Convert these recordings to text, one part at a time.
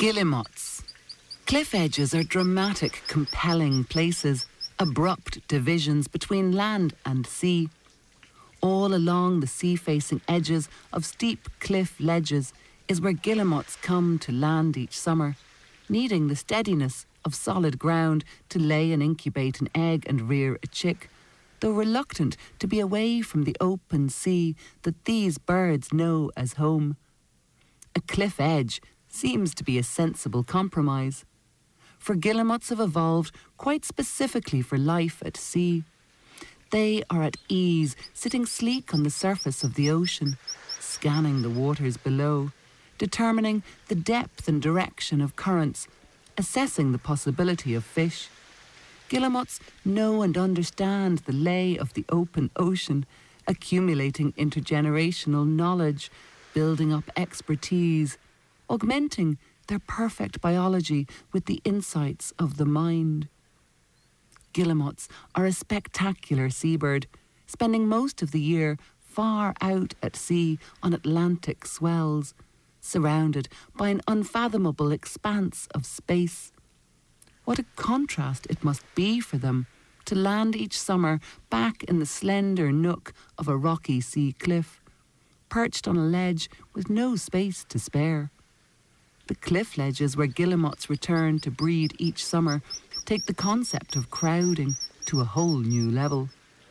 Guillemots. Cliff edges are dramatic, compelling places, abrupt divisions between land and sea. All along the sea-facing edges of steep cliff ledges is where guillemots come to land each summer, needing the steadiness of solid ground to lay and incubate an egg and rear a chick, though reluctant to be away from the open sea that these birds know as home. A cliff edge seems to be a sensible compromise, for guillemots have evolved quite specifically for life at sea. They are at ease, sitting sleek on the surface of the ocean, scanning the waters below, determining the depth and direction of currents, assessing the possibility of fish. Guillemots know and understand the lay of the open ocean, accumulating intergenerational knowledge, building up expertise, augmenting their perfect biology with the insights of the mind. Guillemots are a spectacular seabird, spending most of the year far out at sea on Atlantic swells, surrounded by an unfathomable expanse of space. What a contrast it must be for them to land each summer back in the slender nook of a rocky sea cliff, perched on a ledge with no space to spare. The cliff ledges where guillemots return to breed each summer take the concept of crowding to a whole new level.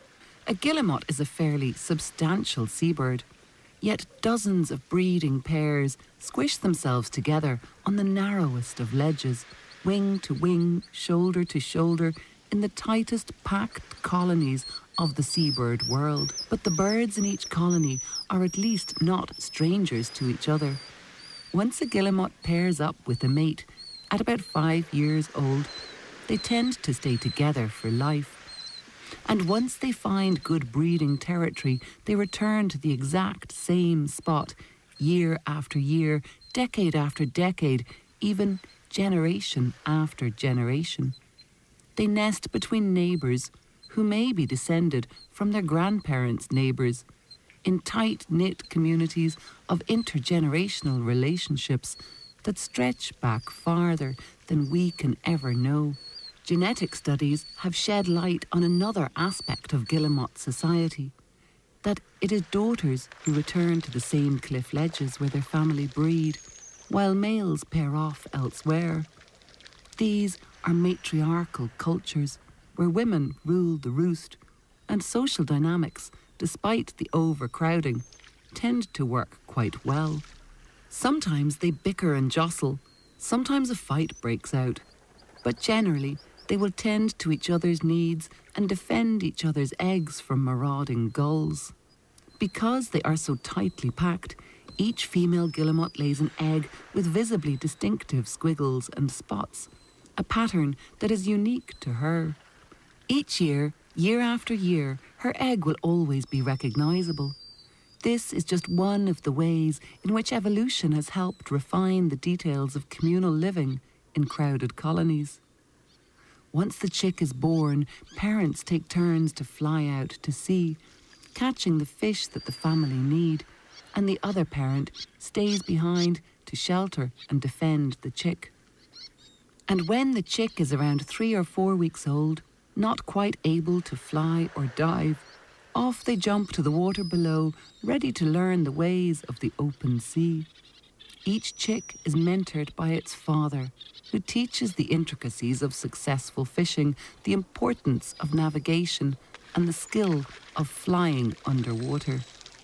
A guillemot is a fairly substantial seabird, yet dozens of breeding pairs squish themselves together on the narrowest of ledges, wing to wing, shoulder to shoulder, in the tightest packed colonies of the seabird world. But the birds in each colony are at least not strangers to each other. Once a guillemot pairs up with a mate, at about 5 years old, they tend to stay together for life. And once they find good breeding territory, they return to the exact same spot, year after year, decade after decade, even generation after generation. They nest between neighbours who may be descended from their grandparents' neighbours, in tight-knit communities of intergenerational relationships that stretch back farther than we can ever know. Genetic studies have shed light on another aspect of guillemot society, that it is daughters who return to the same cliff ledges where their family breed, while males pair off elsewhere. These are matriarchal cultures where women rule the roost, and social dynamics, despite the overcrowding, tend to work quite well. Sometimes they bicker and jostle, sometimes a fight breaks out, but generally they will tend to each other's needs and defend each other's eggs from marauding gulls. Because they are so tightly packed, each female guillemot lays an egg with visibly distinctive squiggles and spots, a pattern that is unique to her. Each year, year after year, her egg will always be recognizable. This is just one of the ways in which evolution has helped refine the details of communal living in crowded colonies. Once the chick is born, parents take turns to fly out to sea, catching the fish that the family need, and the other parent stays behind to shelter and defend the chick. And when the chick is around 3 or 4 weeks old, not quite able to fly or dive, off they jump to the water below, ready to learn the ways of the open sea. Each chick is mentored by its father, who teaches the intricacies of successful fishing, the importance of navigation, and the skill of flying underwater.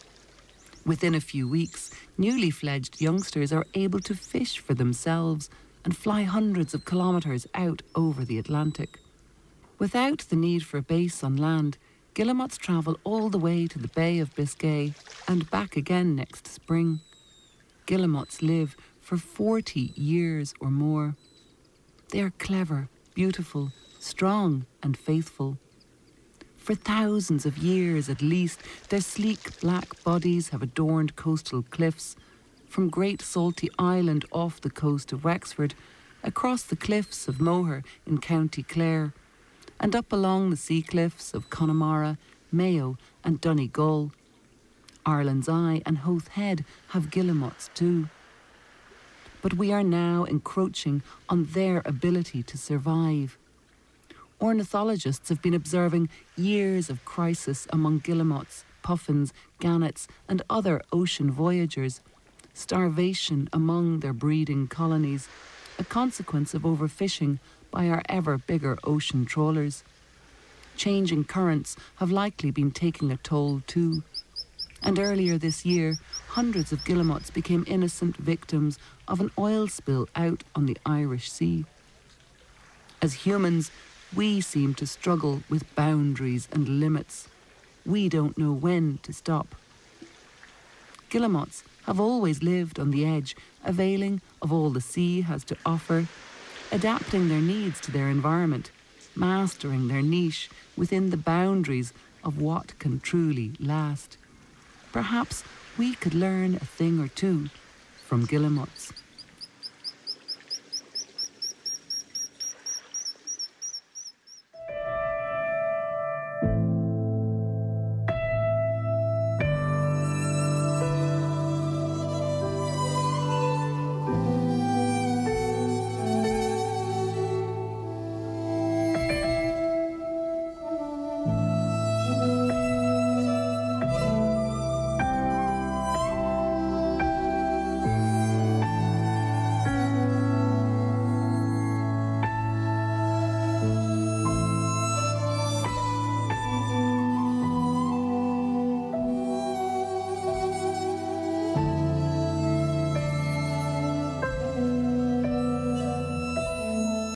Within a few weeks, newly fledged youngsters are able to fish for themselves and fly hundreds of kilometres out over the Atlantic. Without the need for a base on land, guillemots travel all the way to the Bay of Biscay and back again next spring. Guillemots live for 40 years or more. They are clever, beautiful, strong and faithful. For thousands of years at least, their sleek black bodies have adorned coastal cliffs, from Great Salty Island off the coast of Wexford, across the cliffs of Moher in County Clare, and up along the sea cliffs of Connemara, Mayo and Donegal. Ireland's Eye and Howth Head have guillemots too. but we are now encroaching on their ability to survive. Ornithologists have been observing years of crisis among guillemots, puffins, gannets and other ocean voyagers, starvation among their breeding colonies, a consequence of overfishing by our ever bigger ocean trawlers. Changing currents have likely been taking a toll too. And earlier this year, hundreds of guillemots became innocent victims of an oil spill out on the Irish Sea. As humans, we seem to struggle with boundaries and limits. We don't know when to stop. Guillemots have always lived on the edge, availing of all the sea has to offer, adapting their needs to their environment, mastering their niche within the boundaries of what can truly last. Perhaps we could learn a thing or two from guillemots.